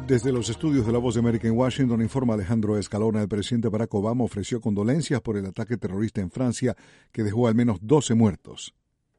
Desde los estudios de La Voz de América en Washington, informa Alejandro Escalona. El presidente Barack Obama ofreció condolencias por el ataque terrorista en Francia que dejó al menos 12 muertos.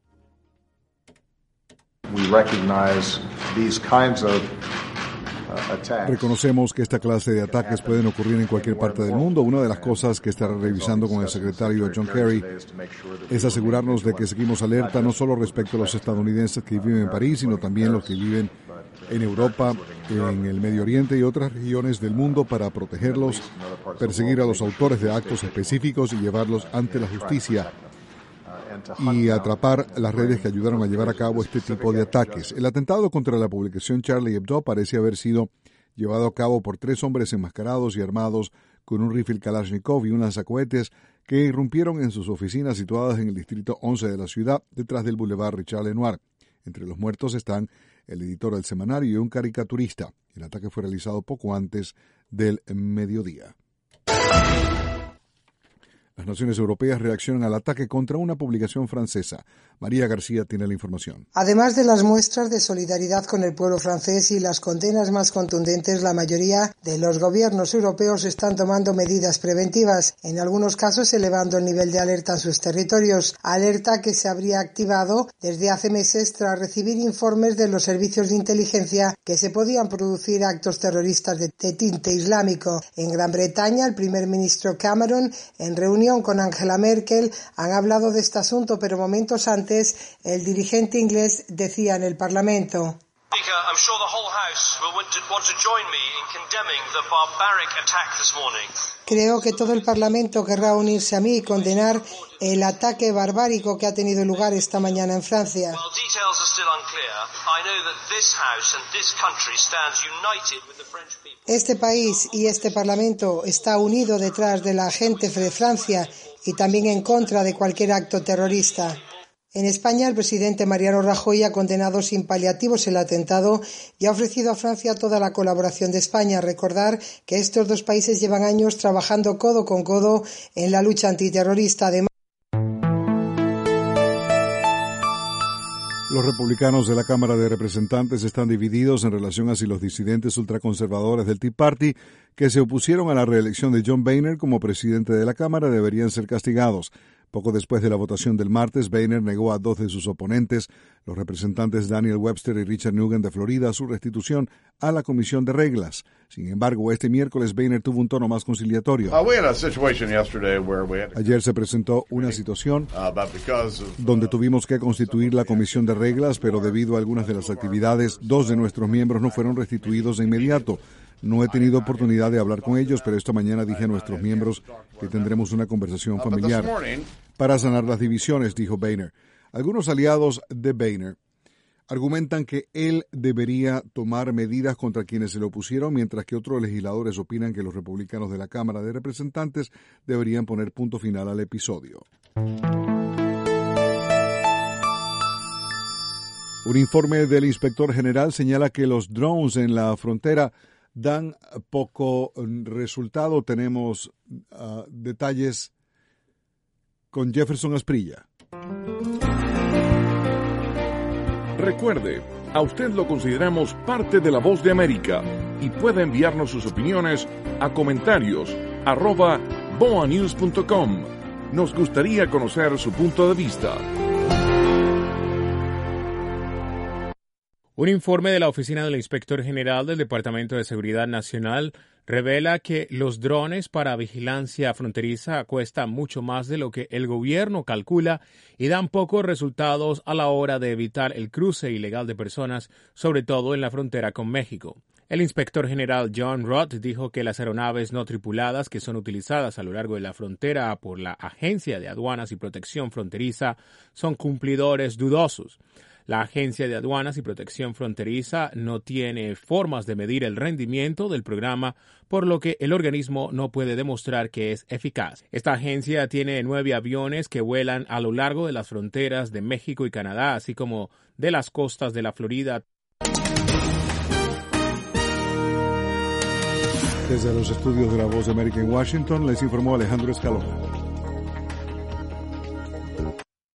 Reconocemos que esta clase de ataques pueden ocurrir en cualquier parte del mundo. Una de las cosas que estará revisando con el secretario John Kerry es asegurarnos de que seguimos alerta no solo respecto a los estadounidenses que viven en París, sino también los que viven en Europa, en el Medio Oriente y otras regiones del mundo para protegerlos, perseguir a los autores de actos específicos y llevarlos ante la justicia y atrapar las redes que ayudaron a llevar a cabo este tipo de ataques. El atentado contra la publicación Charlie Hebdo parece haber sido llevado a cabo por 3 hombres enmascarados y armados con un rifle Kalashnikov y un lanzacohetes que irrumpieron en sus oficinas situadas en el distrito 11 de la ciudad, detrás del Boulevard Richard Lenoir. Entre los muertos están el editor del semanario y un caricaturista. El ataque fue realizado poco antes del mediodía. Las naciones europeas reaccionan al ataque contra una publicación francesa. María García tiene la información. Además de las muestras de solidaridad con el pueblo francés y las condenas más contundentes, la mayoría de los gobiernos europeos están tomando medidas preventivas, en algunos casos elevando el nivel de alerta en sus territorios, alerta que se habría activado desde hace meses tras recibir informes de los servicios de inteligencia que se podían producir actos terroristas de tinte islámico. En Gran Bretaña, el primer ministro Cameron, en reunión con Angela Merkel, han hablado de este asunto, pero momentos antes el dirigente inglés decía en el Parlamento: creo que todo el Parlamento querrá unirse a mí y condenar el ataque barbárico que ha tenido lugar esta mañana en Francia. Este país y este Parlamento está unido detrás de la gente de Francia y también en contra de cualquier acto terrorista. En España, el presidente Mariano Rajoy ha condenado sin paliativos el atentado y ha ofrecido a Francia toda la colaboración de España. Recordar que estos dos países llevan años trabajando codo con codo en la lucha antiterrorista. Además, los republicanos de la Cámara de Representantes están divididos en relación a si los disidentes ultraconservadores del Tea Party que se opusieron a la reelección de John Boehner como presidente de la Cámara deberían ser castigados. Poco después de la votación del martes, Boehner negó a 2 de sus oponentes, los representantes Daniel Webster y Richard Nugent de Florida, su restitución a la Comisión de Reglas. Sin embargo, este miércoles Boehner tuvo un tono más conciliatorio. Ayer se presentó una situación donde tuvimos que constituir la Comisión de Reglas, pero debido a algunas de las actividades, 2 de nuestros miembros no fueron restituidos de inmediato. No he tenido oportunidad de hablar con ellos, pero esta mañana dije a nuestros miembros que tendremos una conversación familiar para sanar las divisiones, dijo Boehner. Algunos aliados de Boehner argumentan que él debería tomar medidas contra quienes se le opusieron, mientras que otros legisladores opinan que los republicanos de la Cámara de Representantes deberían poner punto final al episodio. Un informe del inspector general señala que los drones en la frontera dan poco resultado. Tenemos detalles con Jefferson Asprilla. Recuerde, a usted lo consideramos parte de La Voz de América y puede enviarnos sus opiniones a comentarios@boanews.com. Nos gustaría conocer su punto de vista. Un informe de la Oficina del Inspector General del Departamento de Seguridad Nacional revela que los drones para vigilancia fronteriza cuestan mucho más de lo que el gobierno calcula y dan pocos resultados a la hora de evitar el cruce ilegal de personas, sobre todo en la frontera con México. El inspector general John Roth dijo que las aeronaves no tripuladas que son utilizadas a lo largo de la frontera por la Agencia de Aduanas y Protección Fronteriza son cumplidores dudosos. La Agencia de Aduanas y Protección Fronteriza no tiene formas de medir el rendimiento del programa, por lo que el organismo no puede demostrar que es eficaz. Esta agencia tiene 9 aviones que vuelan a lo largo de las fronteras de México y Canadá, así como de las costas de la Florida. Desde los estudios de La Voz de América en Washington, les informó Alejandro Escalona.